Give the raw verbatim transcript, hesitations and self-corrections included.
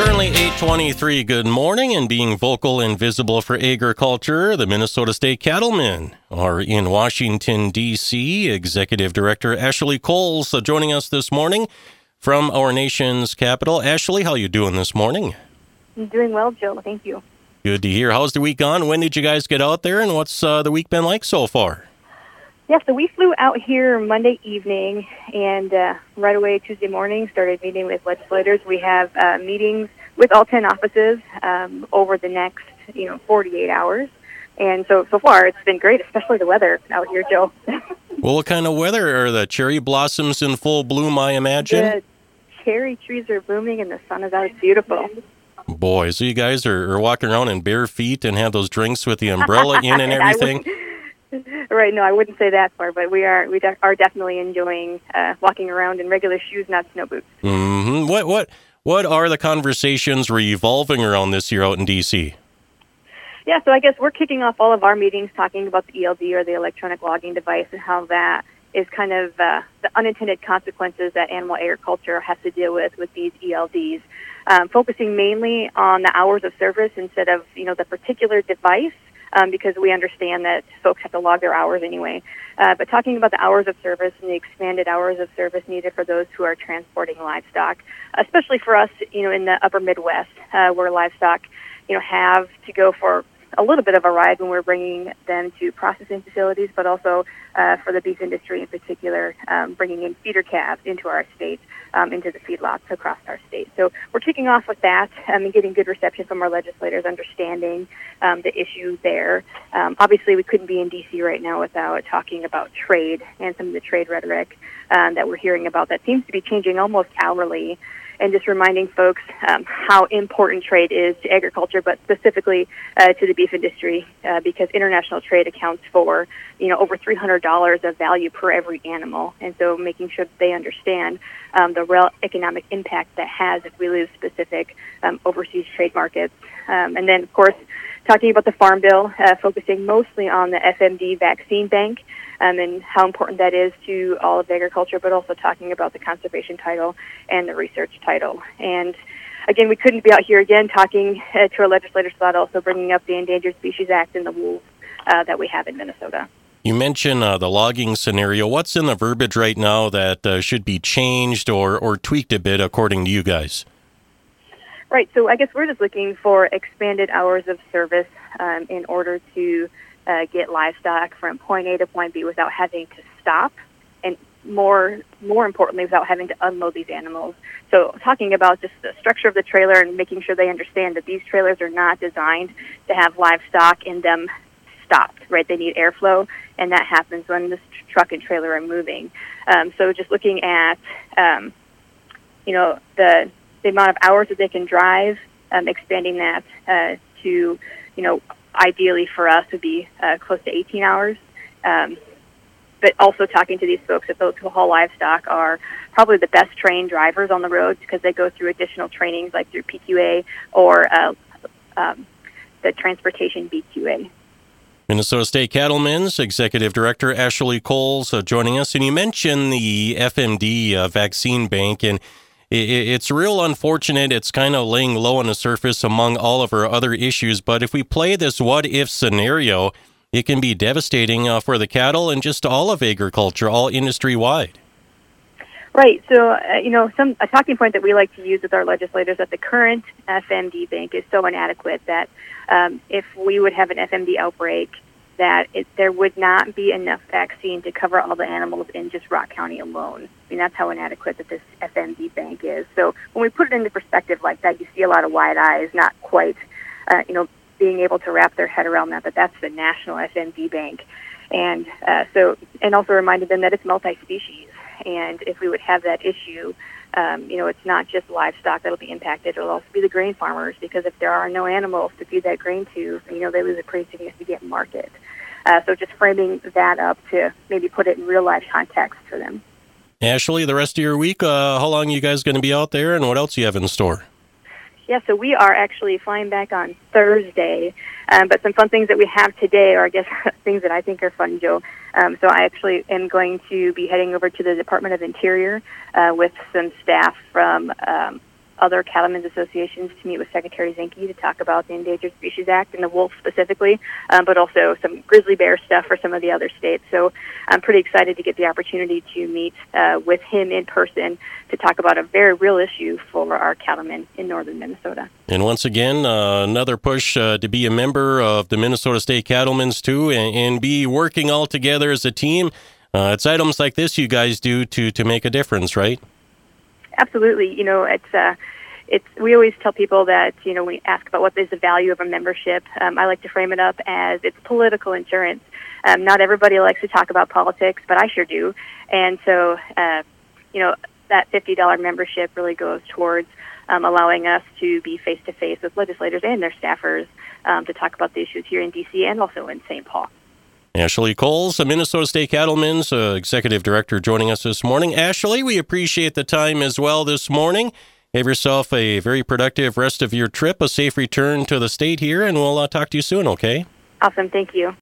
Currently eight twenty-three, good morning, and being vocal and visible for agriculture, the Minnesota State Cattlemen are in Washington, D C Executive Director Ashley Coles uh, joining us this morning from our nation's capital. Ashley, how you doing this morning? I'm doing well, Joe. Thank you. Good to hear. How's the week gone? When did you guys get out there, and what's uh, the week been like so far? Yeah, so we flew out here Monday evening, and uh, right away Tuesday morning started meeting with legislators. We have uh, meetings with all ten offices um, over the next, you know, forty-eight hours. And so, so far, it's been great, especially the weather out here, Joe. Well, what kind of weather? Are the cherry blossoms in full bloom, I imagine? The cherry trees are blooming, and the sun is out. It's beautiful. Boy, so you guys are, are walking around in bare feet and have those drinks with the umbrella in and everything? Right, no, I wouldn't say that far, but we are we de- are definitely enjoying uh, walking around in regular shoes, not snow boots. Mm-hmm. What what what are the conversations revolving around this year out in D C? Yeah, so I guess we're kicking off all of our meetings talking about the E L D, or the electronic logging device, and how that is kind of uh, the unintended consequences that animal agriculture has to deal with with these E L Ds, um, focusing mainly on the hours of service instead of, you know, the particular device. Um, because we understand that folks have to log their hours anyway. Uh, but talking about the hours of service and the expanded hours of service needed for those who are transporting livestock, especially for us, you know, in the upper Midwest, uh, where livestock, you know, have to go for a little bit of a ride when we're bringing them to processing facilities, but also uh, for the beef industry in particular, um, bringing in feeder calves into our state, um, into the feedlots across our state. So we're kicking off with that um, and getting good reception from our legislators, understanding um, the issue there. Um, obviously, we couldn't be in D C right now without talking about trade and some of the trade rhetoric um, that we're hearing about that seems to be changing almost hourly, and just reminding folks um, how important trade is to agriculture, but specifically uh, to the beef industry, uh, because international trade accounts for, you know, over three hundred dollars of value per every animal. And so making sure that they understand um, the real economic impact that has if we lose specific um, overseas trade markets. Um, and then, of course, talking about the Farm Bill, uh, focusing mostly on the F M D vaccine bank, Um, and how important that is to all of agriculture, but also talking about the conservation title and the research title. And again, we couldn't be out here again talking uh, to our legislators about also bringing up the Endangered Species Act and the wolves uh, that we have in Minnesota. You mentioned uh, the logging scenario. What's in the verbiage right now that uh, should be changed or, or tweaked a bit according to you guys? Right, so I guess we're just looking for expanded hours of service um, in order to Uh, get livestock from point A to point B without having to stop, and more more importantly, without having to unload these animals. So talking about just the structure of the trailer and making sure they understand that these trailers are not designed to have livestock in them stopped, right? They need airflow, and that happens when this truck and trailer are moving. Um, so just looking at, um, you know, the, the amount of hours that they can drive, um, expanding that uh, to, you know, ideally for us would be uh, close to eighteen hours. Um, but also talking to these folks, that those who haul livestock are probably the best trained drivers on the road because they go through additional trainings like through P Q A or uh, um, the Transportation B Q A. Minnesota State Cattlemen's Executive Director Ashley Coles uh, joining us. And you mentioned the F M D uh, vaccine bank, and it's real unfortunate. It's kind of laying low on the surface among all of our other issues. But if we play this what-if scenario, it can be devastating uh, for the cattle and just all of agriculture, all industry-wide. Right. So, uh, you know, some a talking point that we like to use with our legislators that the current F M D bank is so inadequate that um, if we would have an F M D outbreak, that it, there would not be enough vaccine to cover all the animals in just Rock County alone. I mean, that's how inadequate that this F M D bank is. So when we put it into perspective like that, you see a lot of wide eyes, not quite, uh, you know, being able to wrap their head around that, that that's the national F M D bank. And uh, so, and also reminded them that it's multi-species. And if we would have that issue, um, you know, it's not just livestock that'll be impacted. It'll also be the grain farmers, because if there are no animals to feed that grain to, you know, they lose a pretty significant market. Uh, so just framing that up to maybe put it in real-life context for them. Ashley, the rest of your week, uh, how long are you guys going to be out there, and what else do you have in store? Yeah, so we are actually flying back on Thursday, um, but some fun things that we have today are, I guess, things that I think are fun, Joe. Um, so I actually am going to be heading over to the Department of Interior uh, with some staff from um, other cattlemen's associations to meet with Secretary Zinke to talk about the Endangered Species Act and the wolf specifically, um, but also some grizzly bear stuff for some of the other states. So I'm pretty excited to get the opportunity to meet uh, with him in person to talk about a very real issue for our cattlemen in northern Minnesota. And once again, uh, another push uh, to be a member of the Minnesota State Cattlemen's too, and, and be working all together as a team. Uh, it's items like this you guys do to, to make a difference, right? Absolutely. You know, it's uh, it's. We always tell people that, you know, we ask about what is the value of a membership. Um, I like to frame it up as it's political insurance. Um, not everybody likes to talk about politics, but I sure do. And so, uh, you know, that fifty dollars membership really goes towards um, allowing us to be face-to-face with legislators and their staffers um, to talk about the issues here in D C and also in Saint Paul. Ashley Coles, the Minnesota State Cattlemen's uh, Executive Director, joining us this morning. Ashley, we appreciate the time as well this morning. Have yourself a very productive rest of your trip, a safe return to the state here, and we'll uh, talk to you soon, okay? Awesome. Thank you.